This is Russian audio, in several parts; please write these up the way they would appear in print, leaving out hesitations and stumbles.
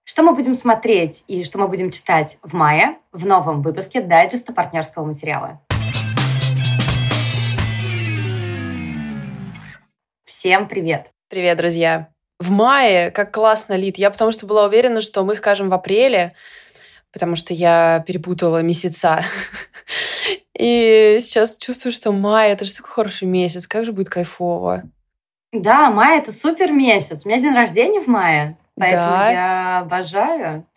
Что мы будем смотреть и что мы будем читать в мае в новом выпуске дайджеста партнерского материала. Всем привет! Привет, друзья! В мае, как классно, Лид. Я потому что была уверена, что мы скажем в апреле, потому что я перепутала месяца. И сейчас чувствую, что май — это же такой хороший месяц. Как же будет кайфово. Да, май — это супер месяц. У меня день рождения в мае, поэтому Да. я обожаю.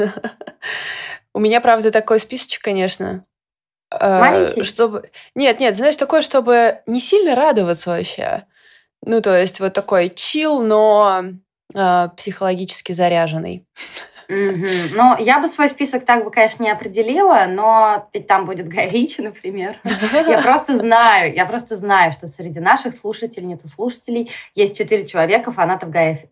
У меня, правда, такой списочек, конечно. Маленький? Чтобы... Нет, знаешь, такое, чтобы не сильно радоваться вообще. Ну, то есть вот такой чил, но психологически заряженный. Ну, я бы свой список так бы, конечно, не определила, но ведь там будет Гай Ричи, например. Я просто знаю, что среди наших слушательниц и слушателей есть 4 человека, фанатов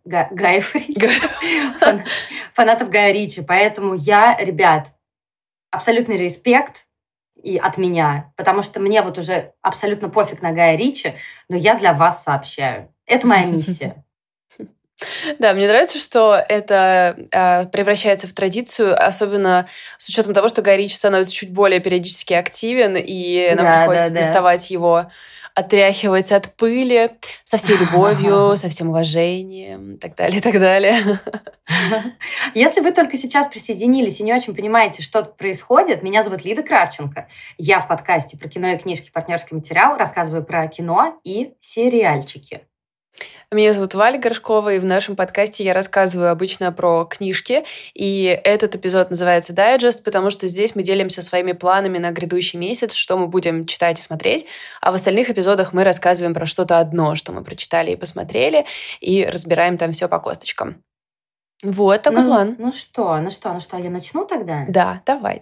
фанатов Гая Ричи. Поэтому я, ребят, абсолютный респект и от меня, потому что мне вот уже абсолютно пофиг на Гая Ричи, но я для вас сообщаю. Это моя миссия. Да, мне нравится, что это превращается в традицию, особенно с учетом того, что Гай Ричи становится чуть более периодически активен, и нам приходится доставать его, отряхивать от пыли со всей любовью, со всем уважением и так далее, и так далее. Если вы только сейчас присоединились и не очень понимаете, что тут происходит, меня зовут Лида Кравченко. Я в подкасте про кино и книжки «Партнерский материал» рассказываю про кино и сериальчики. Меня зовут Валя Горшкова, и в нашем подкасте я рассказываю обычно про книжки, и этот эпизод называется «Дайджест», потому что здесь мы делимся своими планами на грядущий месяц, что мы будем читать и смотреть, а в остальных эпизодах мы рассказываем про что-то одно, что мы прочитали и посмотрели, и разбираем там все по косточкам. Вот такой план. Ну что, я начну тогда? Да, давай.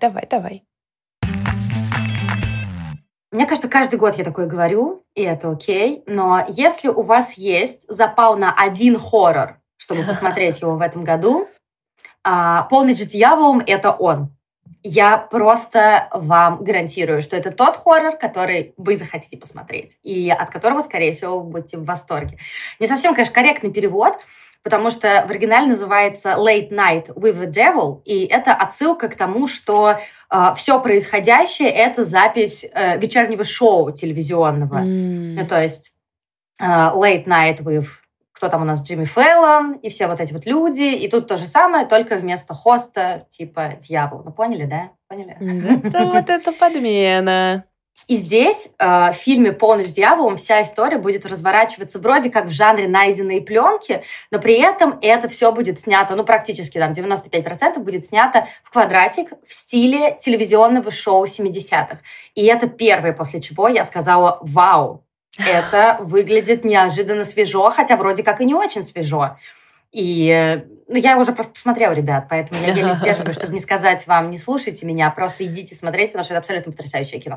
Мне кажется, каждый год я такое говорю, и это окей. Но если у вас есть запал на один хоррор, чтобы посмотреть его в этом году, «Полночь с дьяволом» — это он. Я просто вам гарантирую, что это тот хоррор, который вы захотите посмотреть, и от которого, скорее всего, вы будете в восторге. Не совсем, конечно, корректный перевод, потому что в оригинале называется «Late Night with the Devil», и это отсылка к тому, что все происходящее — это запись вечернего шоу телевизионного. Ну, то есть «Late Night with...» Кто там у нас? Джимми Фэллон и все вот эти вот люди. И тут то же самое, только вместо хоста типа дьявол. Ну, поняли, да? Поняли? Это подмена. И здесь, в фильме «Полночь с дьяволом», вся история будет разворачиваться вроде как в жанре найденные пленки, но при этом это все будет снято, практически там 95% будет снято в квадратик в стиле телевизионного шоу 70-х. И это первое, после чего я сказала «Вау!» Это выглядит неожиданно свежо, хотя вроде как и не очень свежо. И я уже просто посмотрела, ребят, поэтому я еле сдерживаю, чтобы не сказать вам, не слушайте меня, просто идите смотреть, потому что это абсолютно потрясающее кино.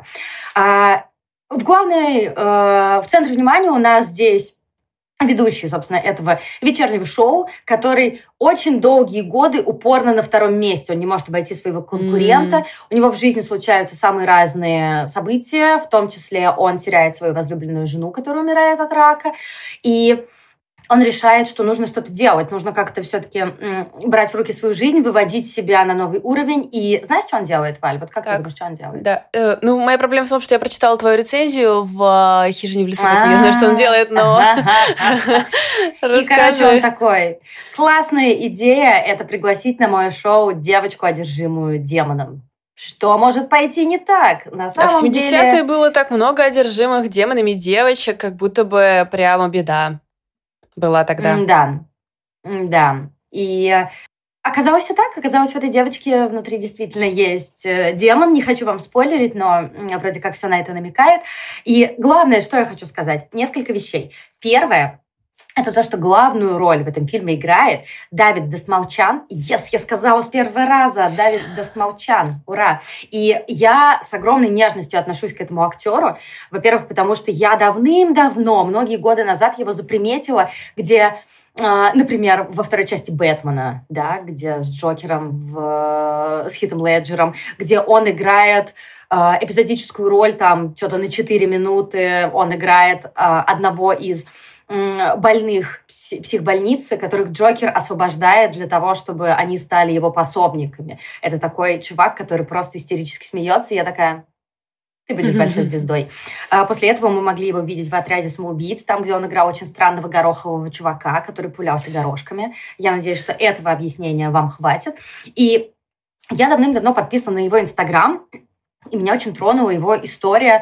В центре внимания у нас здесь ведущий, собственно, этого вечернего шоу, который очень долгие годы упорно на втором месте. Он не может обойти своего конкурента. У него в жизни случаются самые разные события, в том числе он теряет свою возлюбленную жену, которая умирает от рака. И он решает, что нужно что-то делать, нужно как-то все-таки брать в руки свою жизнь, выводить себя на новый уровень. И знаешь, что он делает, Валь? Вот как ты думаешь, что он делает? Да. Моя проблема в том, что я прочитала твою рецензию в «Хижине в лесу». Я знаю, что он делает, но... И, короче, он такой: классная идея — это пригласить на мое шоу девочку, одержимую демоном. Что может пойти не так? На самом деле... В 70-е было так много одержимых демонами девочек, как будто бы прямо беда была тогда. Да. И оказалось все так. Оказалось, в этой девочке внутри действительно есть демон. Не хочу вам спойлерить, но вроде как все на это намекает. И главное, что я хочу сказать. Несколько вещей. Первое — это то, что главную роль в этом фильме играет Давид Дасмалчан. Я сказала с первого раза. Давид Дасмалчан. Ура! И я с огромной нежностью отношусь к этому актеру. Во-первых, потому что я давным-давно, многие годы назад его заприметила, где... Например, во второй части «Бэтмена», да, где с Джокером, с Хитом Леджером, где он играет эпизодическую роль, там, что-то на 4 минуты, он играет одного из больных психбольницы, которых Джокер освобождает для того, чтобы они стали его пособниками. Это такой чувак, который просто истерически смеется, и я такая... Ты будешь большой звездой. После этого мы могли его видеть в «Отряде самоубийц», там, где он играл очень странного горохового чувака, который пулялся горошками. Я надеюсь, что этого объяснения вам хватит. И я давным-давно подписана на его Инстаграм, и меня очень тронула его история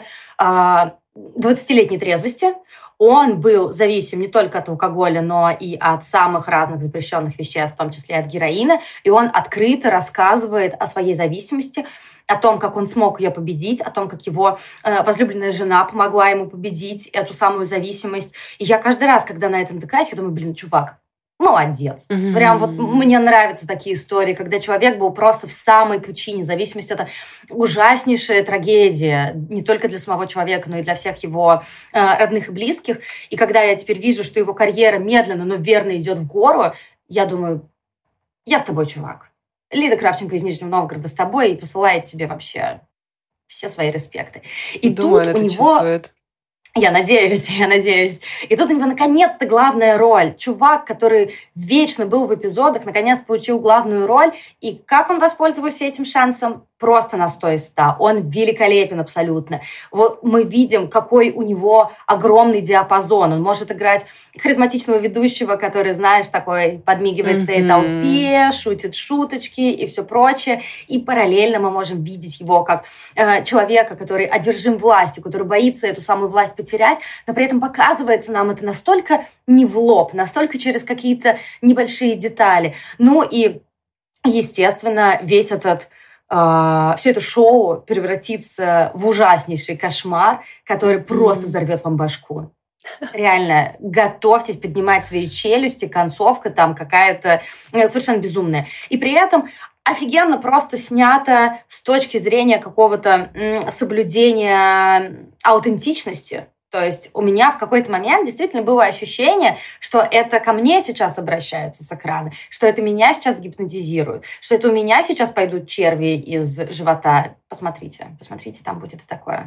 20-летней трезвости. Он был зависим не только от алкоголя, но и от самых разных запрещенных веществ, в том числе от героина. И он открыто рассказывает о своей зависимости, о том, как он смог ее победить, о том, как его возлюбленная жена помогла ему победить эту самую зависимость. И я каждый раз, когда на это натыкаюсь, я думаю, чувак, молодец. Прям вот мне нравятся такие истории, когда человек был просто в самой пучине. Зависимость — это ужаснейшая трагедия не только для самого человека, но и для всех его родных и близких. И когда я теперь вижу, что его карьера медленно, но верно идет в гору, я думаю, я с тобой, чувак. Лида Кравченко из Нижнего Новгорода с тобой и посылает тебе вообще все свои респекты. И думаю, тут он у это него... чувствует. Я надеюсь. И тут у него наконец-то главная роль. Чувак, который вечно был в эпизодах, наконец получил главную роль. И как он воспользовался этим шансом? Просто на 100 из 100. Он великолепен абсолютно. Вот мы видим, какой у него огромный диапазон. Он может играть харизматичного ведущего, который, знаешь, такой подмигивает своей толпе, шутит шуточки и все прочее. И параллельно мы можем видеть его как человека, который одержим властью, который боится эту самую власть потерять, но при этом показывается нам это настолько не в лоб, настолько через какие-то небольшие детали. Ну и, естественно, весь этот все это шоу превратится в ужаснейший кошмар, который просто взорвет вам башку. Реально, готовьтесь поднимать свои челюсти, концовка там какая-то совершенно безумная. И при этом офигенно просто снято с точки зрения какого-то соблюдения аутентичности. То есть у меня в какой-то момент действительно было ощущение, что это ко мне сейчас обращаются с экрана, что это меня сейчас гипнотизируют, что это у меня сейчас пойдут черви из живота. Посмотрите, там будет и такое.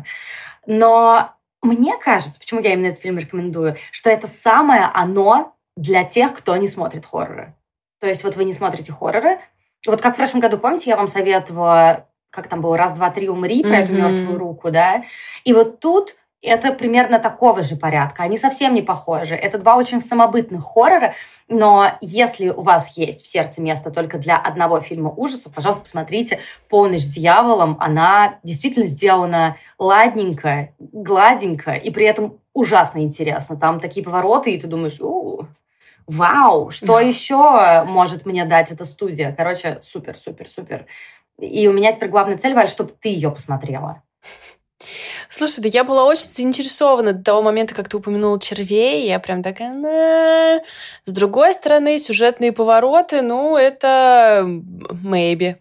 Но мне кажется, почему я именно этот фильм рекомендую, что это самое оно для тех, кто не смотрит хорроры. То есть вот вы не смотрите хорроры. Вот как в прошлом году, помните, я вам советовала, как там было, «Раз, два, три, умри», про эту мертвую руку, да? И вот тут это примерно такого же порядка. Они совсем не похожи. Это два очень самобытных хоррора, но если у вас есть в сердце место только для одного фильма ужасов, пожалуйста, посмотрите «Полночь с дьяволом». Она действительно сделана ладненько, гладенько и при этом ужасно интересно. Там такие повороты, и ты думаешь, вау, что еще может мне дать эта студия? Короче, супер. И у меня теперь главная цель, Валь, чтобы ты ее посмотрела. Слушай, да я была очень заинтересована до того момента, как ты упомянула червей. Я прям такая... С другой стороны, сюжетные повороты, это maybe.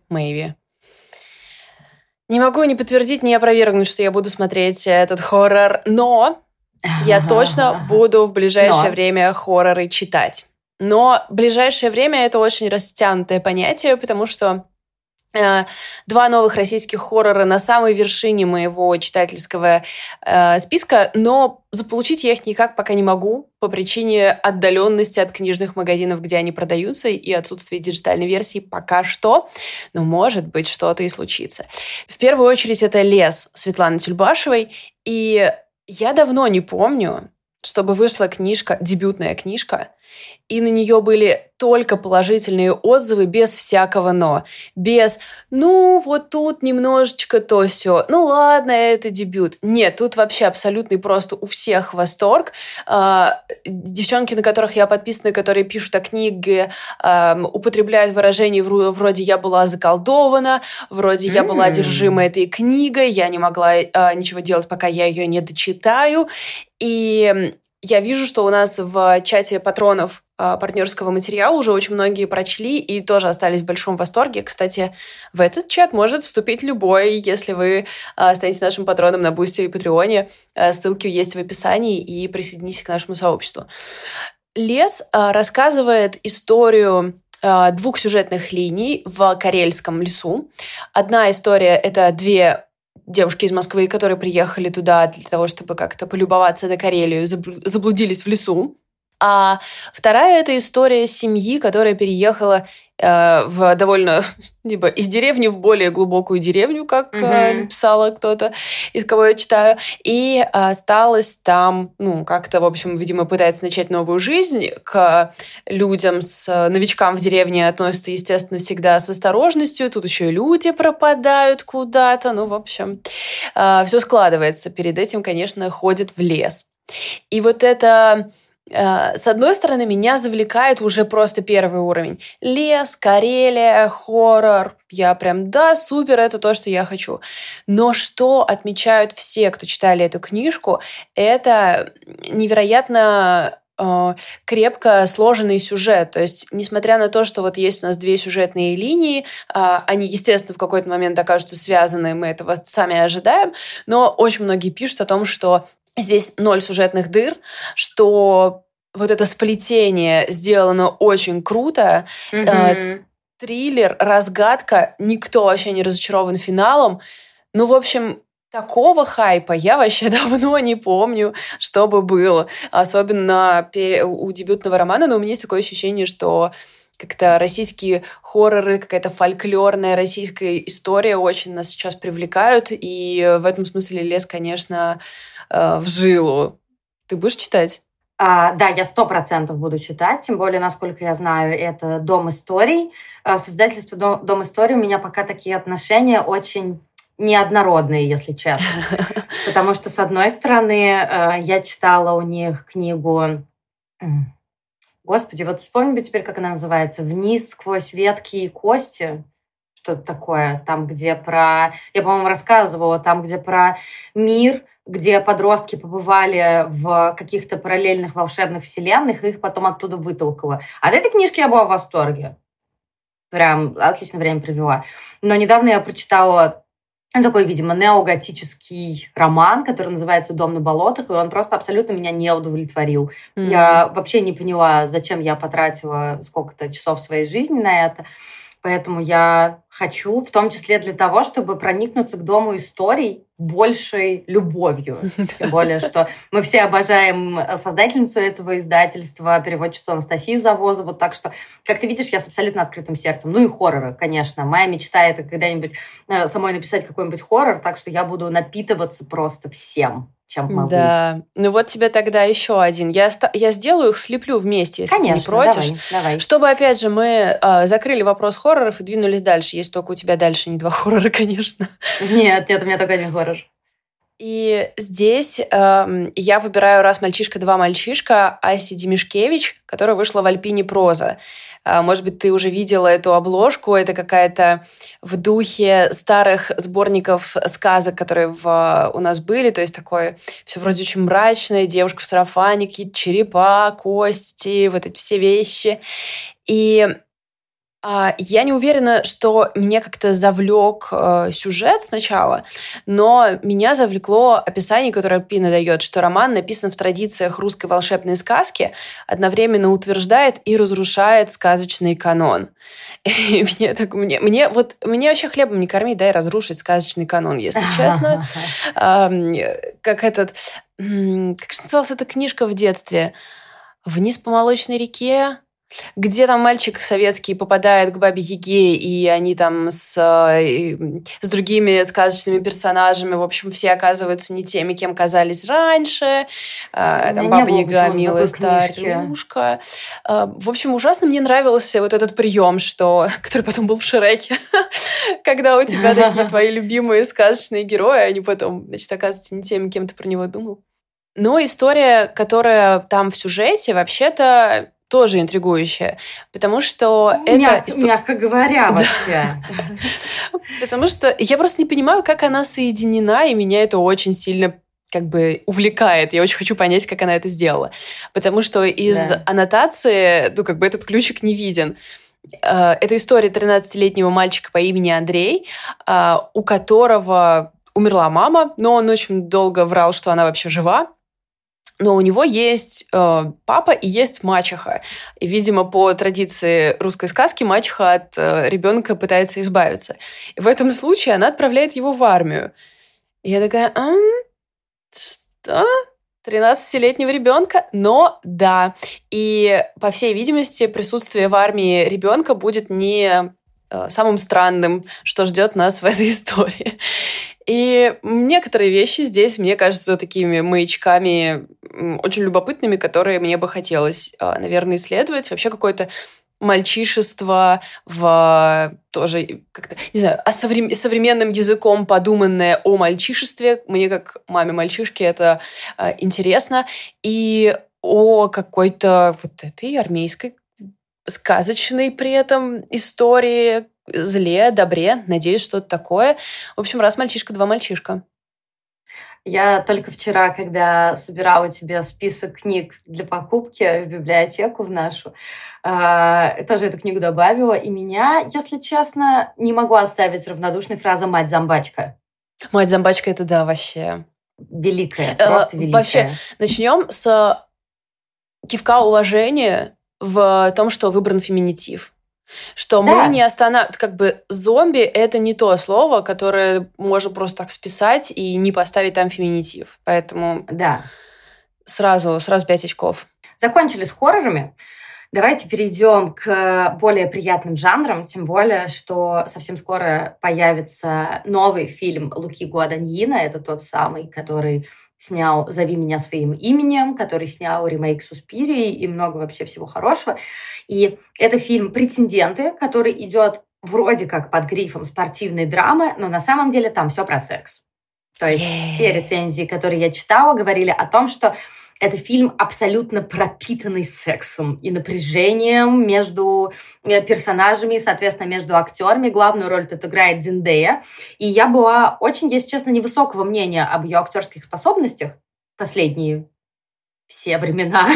Не могу ни подтвердить, ни опровергнуть, что я буду смотреть этот хоррор, но я точно буду в ближайшее время хорроры читать. Но ближайшее время — это очень растянутое понятие, потому что 2 новых российских хоррора на самой вершине моего читательского списка, но заполучить я их никак пока не могу по причине отдаленности от книжных магазинов, где они продаются, и отсутствия диджитальной версии пока что, но может быть что-то и случится. В первую очередь это «Лес» Светланы Тюльбашевой, и я давно не помню, чтобы вышла книжка, дебютная книжка, и на нее были только положительные отзывы, без всякого «но». Без вот тут немножечко то все. Ладно, это дебют. Нет, тут вообще абсолютный просто у всех восторг. Девчонки, на которых я подписана, которые пишут о книге, употребляют выражения вроде «я была заколдована», вроде «я была одержима этой книгой», «я не могла ничего делать, пока я ее не дочитаю». И я вижу, что у нас в чате патронов партнерского материала уже очень многие прочли и тоже остались в большом восторге. Кстати, в этот чат может вступить любой, если вы станете нашим патроном на Бусти и Патреоне. Ссылки есть в описании, и присоединитесь к нашему сообществу. «Лес» рассказывает историю 2 сюжетных линий в карельском лесу. Одна история — это 2 девушки из Москвы, которые приехали туда для того, чтобы как-то полюбоваться на Карелию, заблудились в лесу. А вторая — это история семьи, которая переехала в довольно, либо из деревни в более глубокую деревню, как написала кто-то, из кого я читаю, и осталась там, как-то, в общем, видимо, пытается начать новую жизнь. К людям, с новичкам в деревне относятся, естественно, всегда с осторожностью. Тут еще и люди пропадают куда-то. В общем, все складывается. Перед этим, конечно, ходит в лес. И вот это... С одной стороны, меня завлекает уже просто первый уровень. Лес, Карелия, хоррор. Я прям, да, супер, это то, что я хочу. Но что отмечают все, кто читали эту книжку, это невероятно крепко сложенный сюжет. То есть, несмотря на то, что вот есть у нас две сюжетные линии, они, естественно, в какой-то момент окажутся связаны, мы этого сами ожидаем, но очень многие пишут о том, что здесь 0 сюжетных дыр, что вот это сплетение сделано очень круто. Триллер, разгадка, никто вообще не разочарован финалом. В общем, такого хайпа я вообще давно не помню, чтобы было. Особенно у дебютного романа. Но у меня есть такое ощущение, что как-то российские хорроры, какая-то фольклорная российская история очень нас сейчас привлекают. И в этом смысле лес, конечно, в жилу. Ты будешь читать? Да, я 100% буду читать, тем более, насколько я знаю, это «Дом историй». С издательством «Дом историй» у меня пока такие отношения очень неоднородные, если честно. Потому что, с одной стороны, я читала у них книгу... Господи, вот вспомни бы теперь, как она называется. «Вниз сквозь ветки и кости». Что-то такое. Там, где про... Я, по-моему, рассказывала. Там, где про мир, где подростки побывали в каких-то параллельных волшебных вселенных, и их потом оттуда вытолкало. От этой книжки я была в восторге. Прям отличное время провела. Но недавно я прочитала такой, видимо, неоготический роман, который называется «Дом на болотах», и он просто абсолютно меня не удовлетворил. Я вообще не поняла, зачем я потратила сколько-то часов своей жизни на это. Поэтому я хочу, в том числе для того, чтобы проникнуться к Дому историй большей любовью. Тем более, что мы все обожаем создательницу этого издательства, переводчицу Анастасию Завозову. Так что, как ты видишь, я с абсолютно открытым сердцем. И хорроры, конечно. Моя мечта — это когда-нибудь самой написать какой-нибудь хоррор, так что я буду напитываться просто всем, чем могу. Да. Вот тебе тогда еще один. Я сделаю их, слеплю вместе, если конечно, ты не против. Давай. Чтобы, опять же, мы закрыли вопрос хорроров и двинулись дальше. Есть только у тебя дальше не 2 хоррора, конечно. Нет, у меня только 1 хоррор. И здесь я выбираю «Раз мальчишка, два мальчишка» Аси Демишкевич, которая вышла в Альпине проза. Может быть, ты уже видела эту обложку. Это какая-то в духе старых сборников сказок, которые у нас были. То есть такое все вроде очень мрачное. Девушка в сарафане, какие-то черепа, кости, вот эти все вещи. И я не уверена, что меня как-то завлек сюжет сначала, но меня завлекло описание, которое Альпина дает, что роман написан в традициях русской волшебной сказки, одновременно утверждает и разрушает сказочный канон. И мне вообще хлебом не корми, дай разрушить сказочный канон, если честно. Как же называлась эта книжка в детстве? «Вниз по молочной реке», где там мальчик советский попадает к Бабе Яге, и они там с другими сказочными персонажами, в общем, все оказываются не теми, кем казались раньше. Там Баба Яга, милая старушка. В общем, ужасно мне нравился вот этот прием, который потом был в Шреке, когда у тебя такие твои любимые сказочные герои, они потом, значит, оказываются не теми, кем ты про него думал. Но история, которая там в сюжете, вообще-то тоже интригующая, потому что это... Мягко говоря, вообще. Потому что я просто не понимаю, как она соединена, и меня это очень сильно увлекает. Я очень хочу понять, как она это сделала. Потому что из аннотации, этот ключик не виден. Это история 13-летнего мальчика по имени Андрей, у которого умерла мама, но он очень долго врал, что она вообще жива. Но у него есть папа и есть мачеха. И, видимо, по традиции русской сказки мачеха от ребенка пытается избавиться. И в этом случае она отправляет его в армию. И я такая, что? 13-летнего ребенка, но да. И, по всей видимости, присутствие в армии ребенка будет не самым странным, что ждет нас в этой истории. И некоторые вещи здесь, мне кажутся, такими маячками очень любопытными, которые мне бы хотелось, наверное, исследовать. Вообще какое-то мальчишество в тоже как-то, не знаю, современным языком подуманное о мальчишестве. Мне, как маме мальчишки, это интересно. И о какой-то вот этой армейской сказочной при этом истории, зле, добре. Надеюсь, что-то такое. В общем, раз мальчишка, два мальчишка. Я только вчера, когда собирала тебе список книг для покупки в библиотеку в нашу, тоже эту книгу добавила. И меня, если честно, не могу оставить равнодушной фраза «мать-зомбачка». «Мать-зомбачка» — это да, вообще. Великая, просто великая. Вообще, начнем с кивка уважения в том, что выбран феминитив. Что да. Мы не останавливаем... Как бы зомби — это не то слово, которое можно просто так списать и не поставить там феминитив. Поэтому да. Сразу 5 очков. Закончили с хоррорами. Давайте перейдем к более приятным жанрам, тем более, что совсем скоро появится новый фильм Луки Гуаданьино. Это тот самый, который снял «Зови меня своим именем», который снял ремейк «Суспирии» и много вообще всего хорошего. И это фильм «Претенденты», который идет вроде как под грифом спортивной драмы, но на самом деле там все про секс. То есть все рецензии, которые я читала, говорили о том, что это фильм абсолютно пропитанный сексом и напряжением между персонажами, и, соответственно, между актерами. Главную роль тут играет Зендея. И я была очень, если честно, невысокого мнения об ее актерских способностях последние все времена.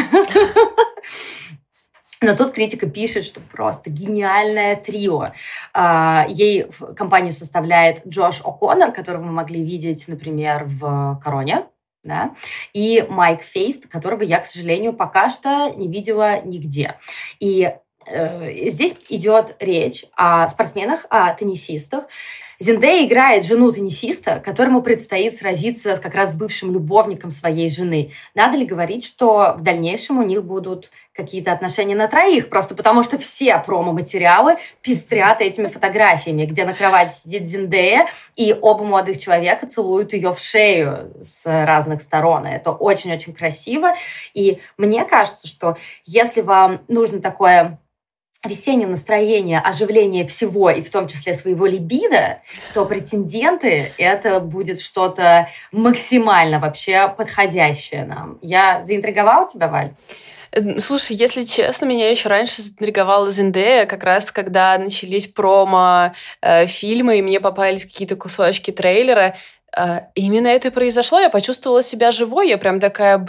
Но тут критика пишет, что просто гениальное трио. Ей компанию составляет Джош О'Коннор, которого мы могли видеть, например, в «Короне», да, и Майк Фейст, которого я, к сожалению, пока что не видела нигде. И здесь идет речь о спортсменах, о теннисистах. Зендея играет жену теннисиста, которому предстоит сразиться как раз с бывшим любовником своей жены. Надо ли говорить, что в дальнейшем у них будут какие-то отношения на троих? Просто потому что все промо-материалы пестрят этими фотографиями, где на кровати сидит Зендея, и оба молодых человека целуют ее в шею с разных сторон. Это очень-очень красиво. И мне кажется, что если вам нужно такое весеннее настроение, оживление всего, и в том числе своего либидо, то «Претенденты» — это будет что-то максимально вообще подходящее нам. Я заинтриговала тебя, Валь? Слушай, если честно, меня еще раньше заинтриговала Зендея, как раз когда начались промо-фильмы, и мне попались какие-то кусочки трейлера. Именно это и произошло. Я почувствовала себя живой. Я прям такая,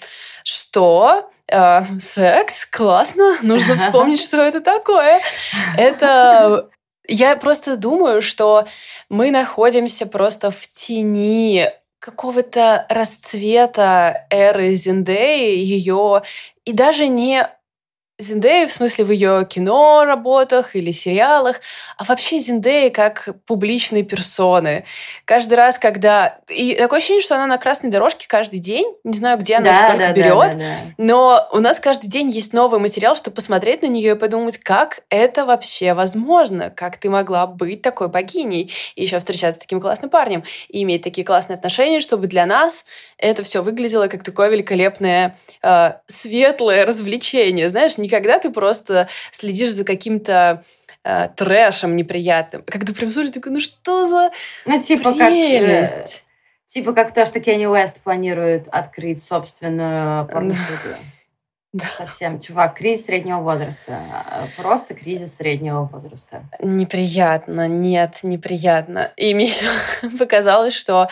что? Секс? Классно. Нужно вспомнить, что это такое. Это... Я просто думаю, что мы находимся просто в тени какого-то расцвета эры Зендеи, ее... И даже не Зендеи в смысле в ее кино работах или сериалах, а вообще Зендеи как публичной персоны. Каждый раз, когда... И такое ощущение, что она на красной дорожке каждый день. Не знаю, где она столько берет. Да. Но у нас каждый день есть новый материал, чтобы посмотреть на нее и подумать, как это вообще возможно? Как ты могла быть такой богиней? И еще встречаться с таким классным парнем. И иметь такие классные отношения, чтобы для нас это все выглядело как такое великолепное, светлое развлечение. Знаешь, никогда ты просто следишь за каким-то трэшем неприятным. Когда прям слушаешь, такой, что за прелесть? Типа как то, что Кенни Уэст планирует открыть собственную порностудию. Да. Совсем, чувак, кризис среднего возраста. Просто кризис среднего возраста. Неприятно, нет, неприятно. И мне еще показалось, что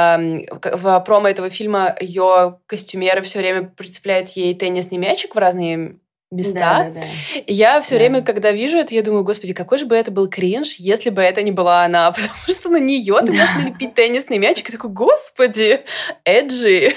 в промо этого фильма ее костюмеры все время прицепляют ей теннисный мячик в разные места. Да. И я все время, когда вижу это, я думаю, господи, какой же бы это был кринж, если бы это не была она, потому что на нее ты можешь налепить теннисный мячик, и такой, господи, эджи.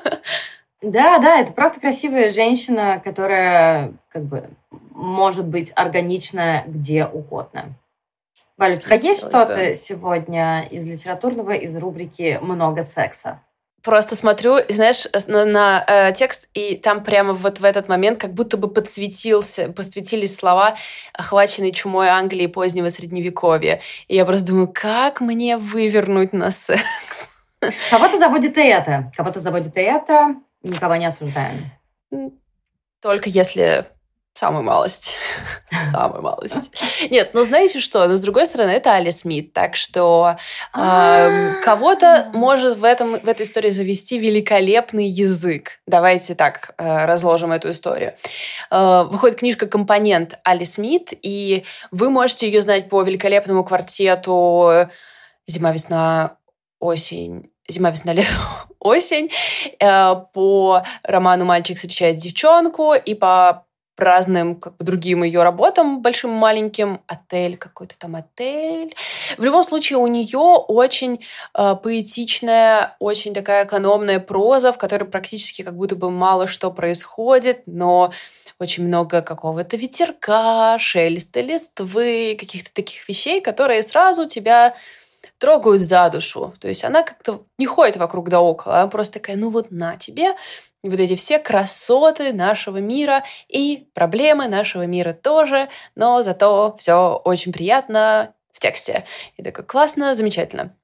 Да, это просто красивая женщина, которая как бы может быть органична где угодно. Валя, у тебя есть что-то сегодня из литературного, из рубрики «Много секса»? просто смотрю, знаешь, на текст, и там прямо вот в этот момент как будто бы подсветились слова «охваченный чумой Англии позднего Средневековья». И я просто думаю, как мне вывернуть на секс? Кого-то заводит и это, никого не осуждаем. Только если самую малость. Самую малость. Нет, но знаете что? Но с другой стороны, это Али Смит, так что кого-то может в этой истории завести великолепный язык. Давайте так разложим эту историю. Выходит книжка «Компонент» Али Смит, и вы можете ее знать по великолепному квартету «Зима, весна, осень». «Зима, весна, лето, осень», по роману «Мальчик встречает девчонку» и по разным другим ее работам, большим и маленьким, отель. В любом случае, у нее очень поэтичная, очень такая экономная проза, в которой практически как будто бы мало что происходит, но очень много какого-то ветерка, шелеста листвы, каких-то таких вещей, которые сразу тебя трогают за душу. То есть она как-то не ходит вокруг да около, она просто такая, на тебе вот эти все красоты нашего мира и проблемы нашего мира тоже, но зато все очень приятно в тексте. И такое классно, замечательно.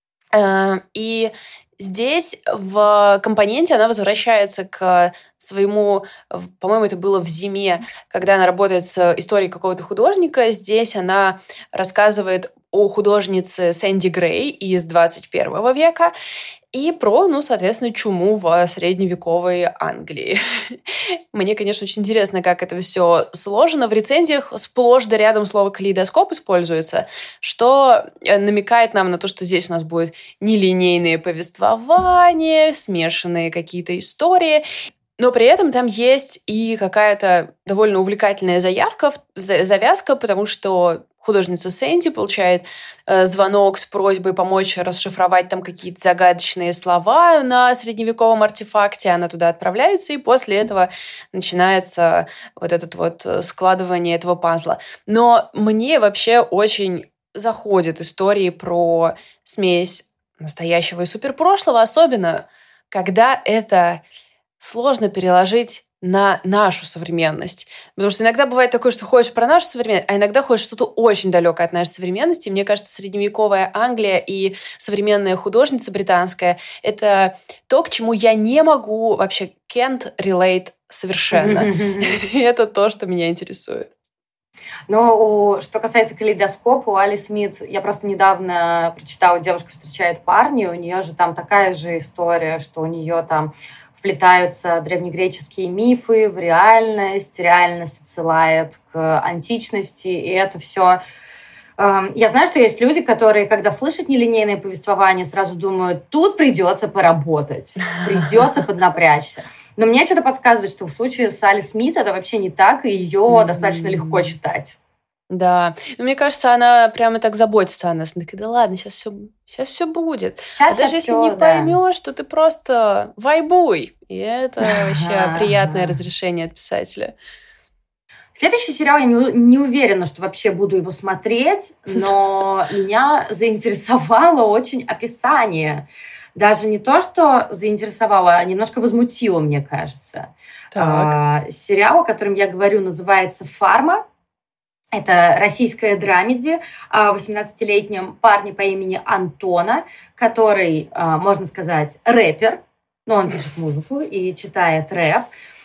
И здесь в «Компоненте» она возвращается к своему, по-моему, это было в «Зиме», когда она работает с историей какого-то художника. Здесь она рассказывает о художнице Сэнди Грей из 21 века и про, соответственно, чуму в средневековой Англии. Мне, конечно, очень интересно, как это все сложено. В рецензиях сплошь да рядом слово «калейдоскоп» используется, что намекает нам на то, что здесь у нас будет нелинейные повествования, смешанные какие-то истории. Но при этом там есть и какая-то довольно увлекательная завязка, потому что художница Сэнди получает звонок с просьбой помочь расшифровать там какие-то загадочные слова на средневековом артефакте. Она туда отправляется, и после этого начинается вот это складывание этого пазла. Но мне вообще очень заходят истории про смесь настоящего и суперпрошлого, особенно когда это сложно переложить на нашу современность. Потому что иногда бывает такое, что ходишь про нашу современность, а иногда ходишь что-то очень далекое от нашей современности. Мне кажется, средневековая Англия и современная художница британская — это то, к чему я не могу вообще can't relate совершенно. И это то, что меня интересует. Но что касается калейдоскопа, у Али Смит, я просто недавно прочитала «Девушка встречает парня», у нее же там такая же история, что у нее там вплетаются древнегреческие мифы в реальность отсылает к античности, и это все... Я знаю, что есть люди, которые, когда слышат нелинейное повествование, сразу думают, тут придется поработать, придется поднапрячься. Но мне что-то подсказывает, что в случае с Али Смит это вообще не так, и ее достаточно легко читать. Да. Мне кажется, она прямо так заботится о нас. Она такая, да ладно, сейчас все будет. Сейчас даже если не поймешь, то ты просто вайбуй. И это вообще приятное разрешение от писателя. Следующий сериал, я не уверена, что вообще буду его смотреть, но меня заинтересовало очень описание. Даже не то, что заинтересовало, а немножко возмутило, мне кажется. Сериал, о котором я говорю, называется «Фарма». Это российская драмеди о 18-летнем парне по имени Антона, который, можно сказать, рэпер. Но он пишет музыку и читает рэп.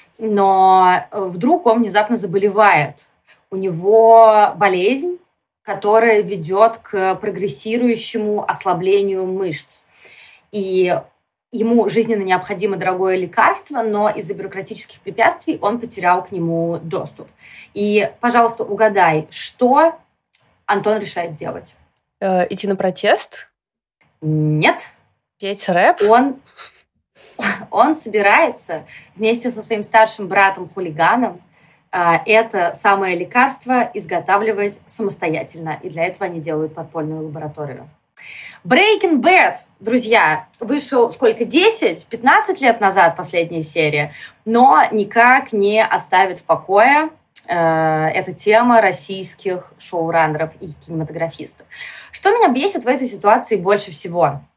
Но вдруг он внезапно заболевает. У него болезнь, которая ведет к прогрессирующему ослаблению мышц. И ему жизненно необходимо дорогое лекарство, но из-за бюрократических препятствий он потерял к нему доступ. И, пожалуйста, угадай, что Антон решает делать? Идти на протест? Нет. Петь рэп? Он собирается вместе со своим старшим братом-хулиганом это самое лекарство изготавливать самостоятельно. И для этого они делают подпольную лабораторию. Breaking Bad, друзья, вышел сколько? 10-15 лет назад последняя серия, но никак не оставит в покое эта тема российских шоураннеров и кинематографистов. Что меня бесит в этой ситуации больше всего?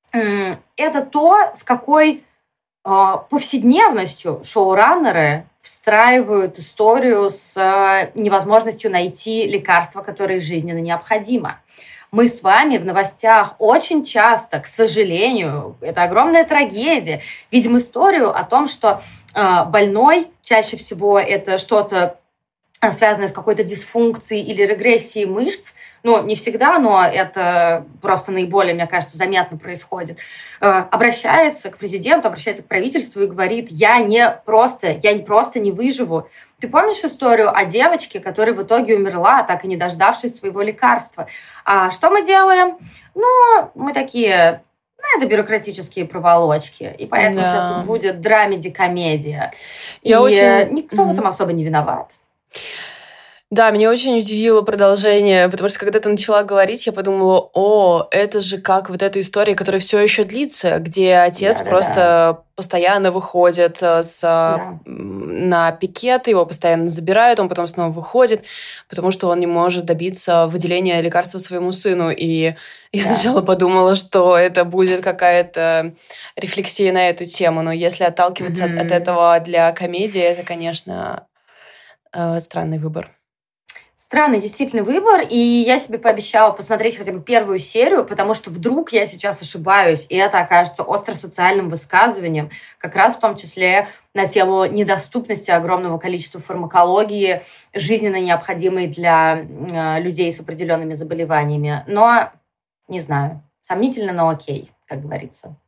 это то, с какой повседневностью шоураннеры встраивают историю с невозможностью найти лекарство, которое жизненно необходимо. Мы с вами в новостях очень часто, к сожалению, это огромная трагедия, видим историю о том, что больной, чаще всего это что-то связанное с какой-то дисфункцией или регрессией мышц, ну, не всегда, но это просто наиболее, мне кажется, заметно происходит, обращается к президенту, обращается к правительству и говорит, я просто не выживу. Ты помнишь историю о девочке, которая в итоге умерла, так и не дождавшись своего лекарства? А что мы делаем? Ну, мы такие, это бюрократические проволочки, и поэтому сейчас тут будет драмеди-комедия. И никто в этом особо не виноват. Да, меня очень удивило продолжение, потому что когда ты начала говорить, я подумала, это же как вот эта история, которая все еще длится, где отец просто постоянно выходит на пикет, его постоянно забирают, он потом снова выходит, потому что он не может добиться выделения лекарства своему сыну. И я сначала подумала, что это будет какая-то рефлексия на эту тему, но если отталкиваться от этого для комедии, это, конечно, странный выбор. Странный действительно выбор, и я себе пообещала посмотреть хотя бы первую серию, потому что вдруг я сейчас ошибаюсь, и это окажется остро-социальным высказыванием, как раз в том числе на тему недоступности огромного количества фармакологии, жизненно необходимой для людей с определенными заболеваниями. Но, не знаю, сомнительно, но окей, как говорится.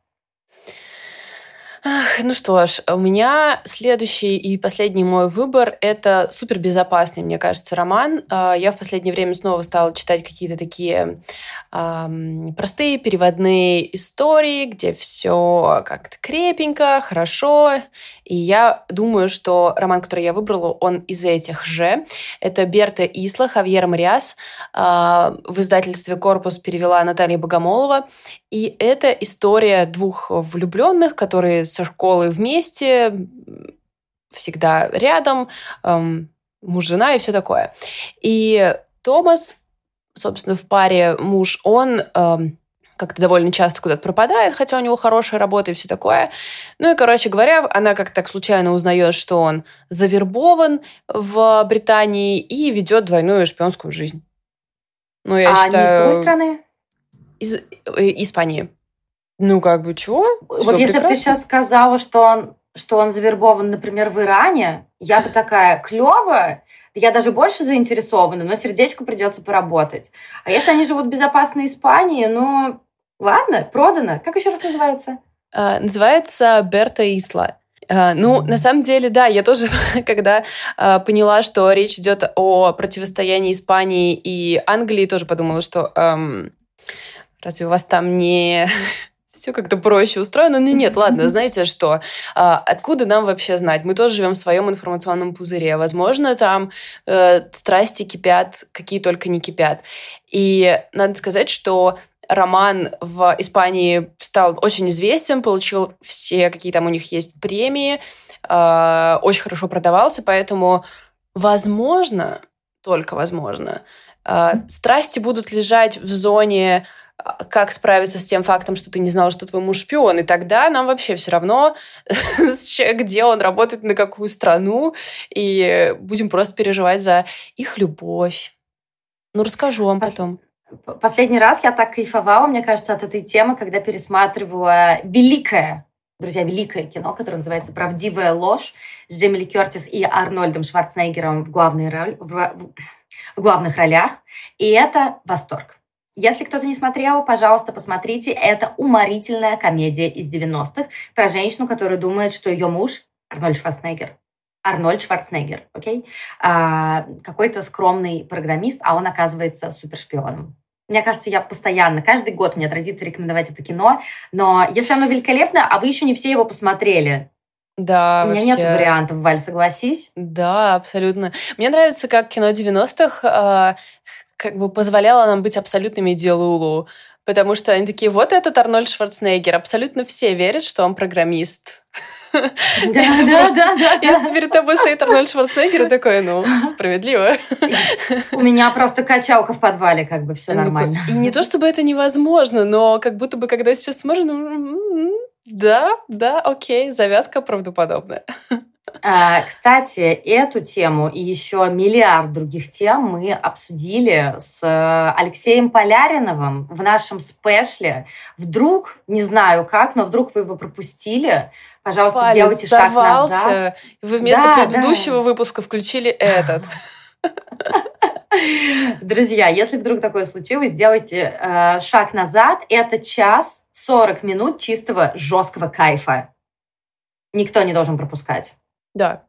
Ну что ж, у меня следующий и последний мой выбор – это супербезопасный, мне кажется, роман. Я в последнее время снова стала читать какие-то такие простые переводные истории, где все как-то крепенько, хорошо. И я думаю, что роман, который я выбрала, он из этих же. Это «Берта Исла» Хавьер Мариас. В издательстве «Корпус» перевела Наталья Богомолова. И это история двух влюбленных, которые со школы вместе, всегда рядом, муж, жена и все такое. И Томас, собственно, в паре муж, он как-то довольно часто куда-то пропадает, хотя у него хорошая работа и все такое. Ну и, короче говоря, она как-то так случайно узнает, что он завербован в Британии и ведет двойную шпионскую жизнь. Ну, я считаю... Они из какой страны? Из Испании. Ну, как бы, чего? Вот если бы ты сейчас сказала, что он завербован, например, в Иране, я бы такая, клёво, я даже больше заинтересована, но сердечку придется поработать. А если они живут в безопасной Испании, ну, ладно, продано. Как еще раз называется? Называется «Берта Исла». На самом деле, да, я тоже, когда поняла, что речь идет о противостоянии Испании и Англии, тоже подумала, что разве у вас там не все как-то проще устроено? Ну нет, ладно, знаете что? Откуда нам вообще знать? Мы тоже живем в своем информационном пузыре. Возможно, там страсти кипят, какие только не кипят. И надо сказать, что роман в Испании стал очень известен, получил все, какие там у них есть премии, очень хорошо продавался, поэтому, возможно, только возможно, страсти будут лежать в зоне как справиться с тем фактом, что ты не знала, что твой муж шпион, и тогда нам вообще все равно, где он работает, на какую страну, и будем просто переживать за их любовь. Ну, расскажу вам потом. Последний раз я так кайфовала, мне кажется, от этой темы, когда пересматривала великое кино, которое называется «Правдивая ложь» с Джейми Ли Кертис и Арнольдом Шварценеггером в главных ролях. И это восторг. Если кто-то не смотрел, пожалуйста, посмотрите. Это уморительная комедия из 90-х про женщину, которая думает, что ее муж Арнольд Шварценеггер, окей? Какой-то скромный программист, а он оказывается супершпионом. Мне кажется, я постоянно, каждый год у меня традиция рекомендовать это кино, но если оно великолепно, а вы еще не все его посмотрели, да, у меня нет вариантов, Валь, согласись? Да, абсолютно. Мне нравится, как кино 90-х как бы позволяло нам быть абсолютными делулу. Потому что они такие, вот этот Арнольд Шварценеггер. Абсолютно все верят, что он программист. Да. Если перед тобой стоит Арнольд Шварценеггер, такой, справедливо. У меня просто качалка в подвале, как бы все нормально. И не то, чтобы это невозможно, но как будто бы, когда сейчас смотришь, да, окей, завязка правдоподобная. Кстати, эту тему и еще миллиард других тем мы обсудили с Алексеем Поляриновым в нашем спешле. Вдруг, не знаю как, но вдруг вы его пропустили, пожалуйста, сделайте шаг назад. Вы вместо предыдущего выпуска включили этот. Друзья, если вдруг такое случилось, сделайте шаг назад. Это 1 час 40 минут чистого жесткого кайфа. Никто не должен пропускать. Да.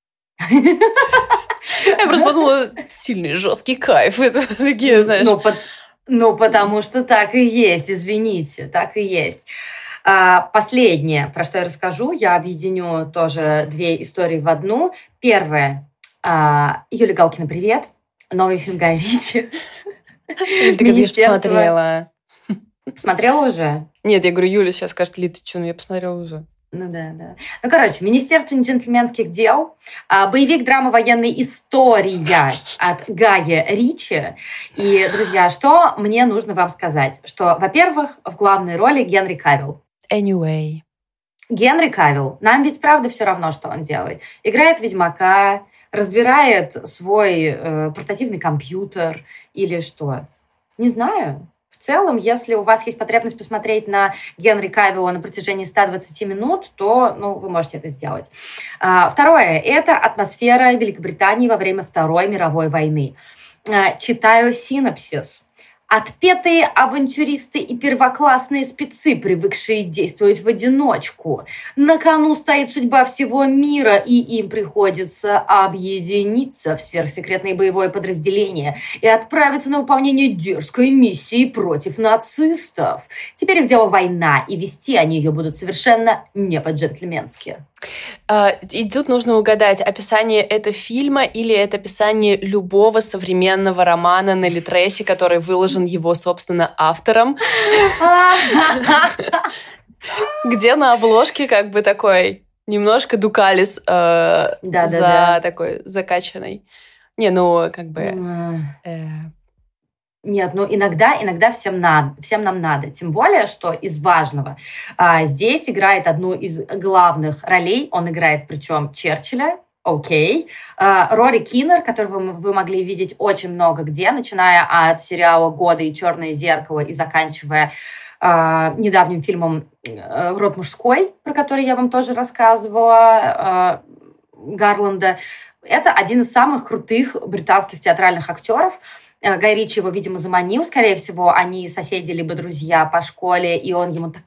Я просто подумала, сильный жесткий кайф. Это такие, знаешь... Потому что так и есть, извините, так и есть. Последнее, про что я расскажу, я объединю тоже 2 истории в одну. Первое. Юля Галкина, привет. Новый фильм Гая Ричи. Ты, конечно, посмотрела. Посмотрела уже? Нет, я говорю, Юля сейчас скажет, Ли, ты что, я посмотрела уже. Да. Министерство джентльменских дел, боевик, драма, военная история от Гая Ричи. И, друзья, что мне нужно вам сказать? Что, во-первых, в главной роли Генри Кавилл. Anyway. Генри Кавилл. Нам ведь правда все равно, что он делает. Играет Ведьмака, разбирает свой портативный компьютер или что. Не знаю. В целом, если у вас есть потребность посмотреть на Генри Кавилла на протяжении 120 минут, то вы можете это сделать. Второе – это атмосфера Великобритании во время Второй мировой войны. Читаю синопсис. Отпетые авантюристы и первоклассные спецы, привыкшие действовать в одиночку. На кону стоит судьба всего мира, и им приходится объединиться в сверхсекретное боевое подразделение и отправиться на выполнение дерзкой миссии против нацистов. Теперь их дело война, и вести они ее будут совершенно не по-джентльменски. И тут нужно угадать, описание это фильма или это описание любого современного романа на Литресе, который выложен его, собственно, автором. Где на обложке как бы такой немножко Дукалис за такой закачанный. Нет, иногда всем нам надо. Тем более, что из важного. Здесь играет одну из главных ролей. Он играет, причем, Черчилля. Окей. Рори Киннер, которого вы могли видеть очень много где, начиная от сериала «Годы» и «Черное зеркало» и заканчивая недавним фильмом «Род мужской», про который я вам тоже рассказывала, Гарланда. Это один из самых крутых британских театральных актеров. Гай Ричи его, видимо, заманил. Скорее всего, они соседи либо друзья по школе, и он ему так: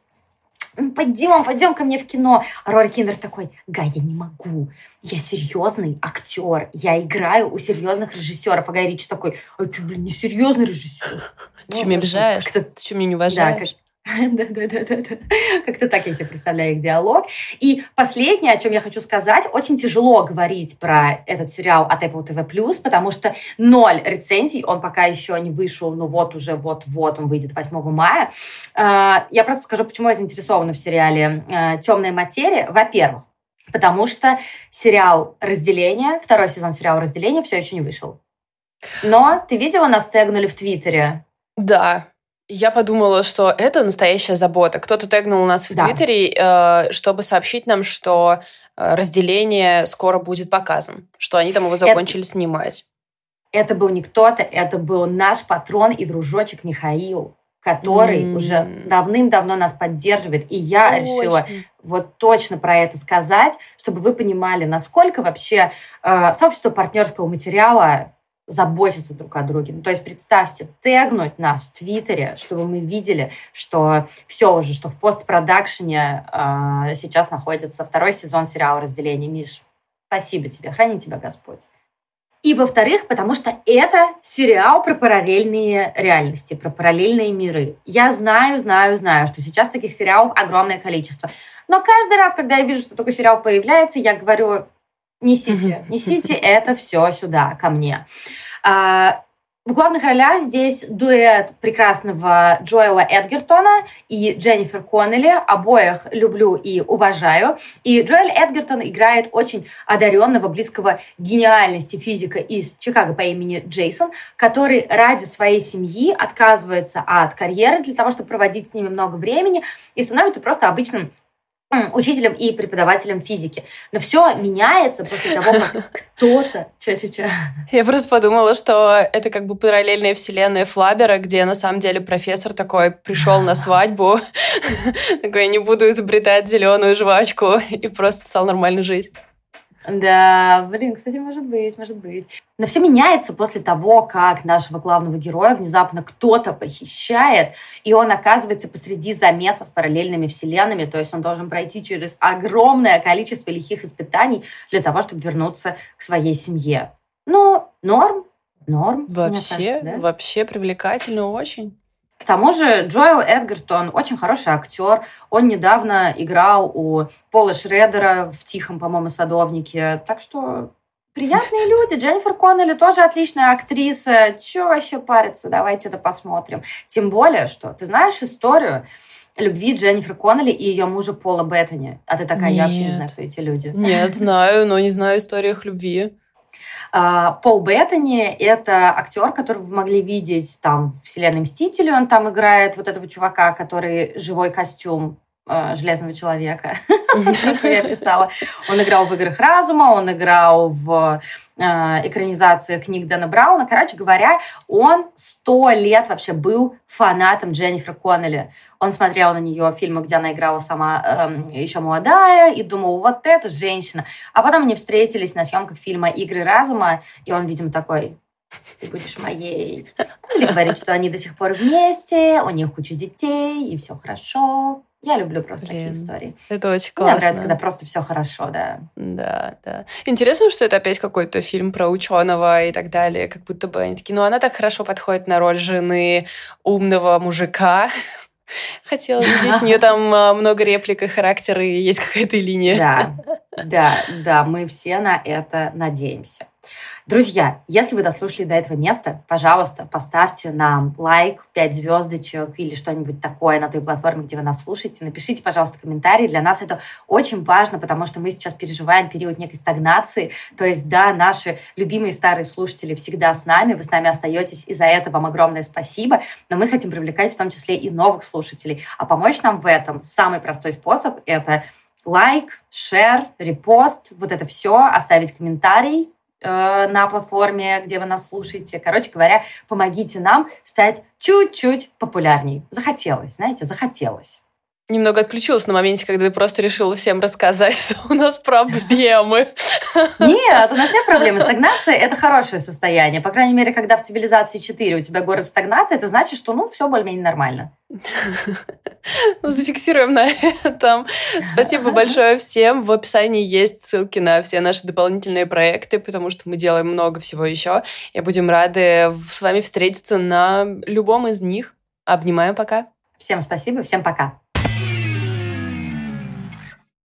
пойдем ко мне в кино. А Рори Киннер такой: Гай, я не могу. Я серьезный актер. Я играю у серьезных режиссеров. А Гай Ричи такой: а что, не серьезный режиссер? Ты что, меня обижаешь? Ты что, меня не уважаешь? Да. Как-то так я себе представляю их диалог. И последнее, о чем я хочу сказать, очень тяжело говорить про этот сериал от Apple TV+, потому что 0 рецензий, он пока еще не вышел, но вот он выйдет 8 мая. Я просто скажу, почему я заинтересована в сериале «Темная материя». Во-первых, потому что сериал «Разделение», 2-й сезон сериала «Разделение» все еще не вышел. Но ты видела, нас тегнули в Твиттере? Да. Я подумала, что это настоящая забота. Кто-то тегнул нас в Твиттере, чтобы сообщить нам, что «Разделение» скоро будет показан, что они там его закончили снимать. Это был не кто-то, это был наш патрон и дружочек Михаил, который уже давным-давно нас поддерживает. И я решила вот точно про это сказать, чтобы вы понимали, насколько вообще сообщество партнерского материала заботиться друг о друге. То есть представьте, тегнуть нас в Твиттере, чтобы мы видели, что все уже, что в постпродакшене сейчас находится 2-й сезон сериала «Разделение». Миш, спасибо тебе, храни тебя Господь. И, во-вторых, потому что это сериал про параллельные реальности, про параллельные миры. Я знаю, что сейчас таких сериалов огромное количество. Но каждый раз, когда я вижу, что такой сериал появляется, я говорю: несите это все сюда, ко мне. В главных ролях здесь дуэт прекрасного Джоэла Эдгертона и Дженнифер Коннелли. Обоих люблю и уважаю. И Джоэл Эдгертон играет очень одаренного, близкого к гениальности физика из Чикаго по имени Джейсон, который ради своей семьи отказывается от карьеры для того, чтобы проводить с ними много времени и становится просто обычным учителем и преподавателем физики. Но все меняется после того, как кто-то... Я просто подумала, что это как бы параллельная вселенная Флабера, где на самом деле профессор такой пришел на свадьбу, такой, не буду изобретать зеленую жвачку, и просто стал нормально жить. Да, кстати, может быть. Но все меняется после того, как нашего главного героя внезапно кто-то похищает, и он оказывается посреди замеса с параллельными вселенными, то есть он должен пройти через огромное количество лихих испытаний для того, чтобы вернуться к своей семье. Ну, норм. Вообще привлекательно очень. К тому же Джоэл Эдгертон очень хороший актер. Он недавно играл у Пола Шредера в «Тихом, по-моему, садовнике». Так что приятные люди. Дженнифер Коннелли тоже отличная актриса. Чего вообще париться? Давайте это посмотрим. Тем более, что ты знаешь историю любви Дженнифер Коннелли и ее мужа Пола Беттани? А ты такая, я вообще не знаю, кто эти люди. Нет, знаю, но не знаю историю их любви. Пол Беттани – это актер, которого вы могли видеть там в «Вселенной Мстителей». Он там играет вот этого чувака, который живой костюм Железного человека, как я писала. Он играл в «Играх разума», он играл в экранизации книг Дэна Брауна. Короче говоря, он 100 лет вообще был фанатом Дженнифер Коннелли. Он смотрел на нее фильмы, где она играла сама еще молодая, и думал, вот это женщина. А потом они встретились на съемках фильма «Игры разума», и он, видимо, такой, ты будешь моей. Или говорит, что они до сих пор вместе, у них куча детей, и все хорошо. Я люблю просто такие истории. Это очень классно. Мне нравится, когда просто все хорошо, да. Да. Интересно, что это опять какой-то фильм про ученого и так далее. Как будто бы они такие, она так хорошо подходит на роль жены умного мужика. Хотела видеть, у нее там много реплик и характера, и есть какая-то линия. Да, мы все на это надеемся. Друзья, если вы дослушали до этого места, пожалуйста, поставьте нам лайк, 5 звездочек или что-нибудь такое на той платформе, где вы нас слушаете. Напишите, пожалуйста, комментарии. Для нас это очень важно, потому что мы сейчас переживаем период некой стагнации. То есть, да, наши любимые старые слушатели всегда с нами, вы с нами остаетесь, и за это вам огромное спасибо. Но мы хотим привлекать в том числе и новых слушателей. А помочь нам в этом самый простой способ – это лайк, шер, репост, вот это все, оставить комментарий на платформе, где вы нас слушаете. Короче говоря, помогите нам стать чуть-чуть популярней. Захотелось. Немного отключилась на моменте, когда ты просто решила всем рассказать, что у нас проблемы. Нет, у нас нет проблемы. Стагнация – это хорошее состояние. По крайней мере, когда в цивилизации 4 у тебя город в стагнации, это значит, что, все более-менее нормально. Зафиксируем на этом. Спасибо большое всем. В описании есть ссылки на все наши дополнительные проекты, потому что мы делаем много всего еще. И будем рады с вами встретиться на любом из них. Обнимаем, пока. Всем спасибо, всем пока.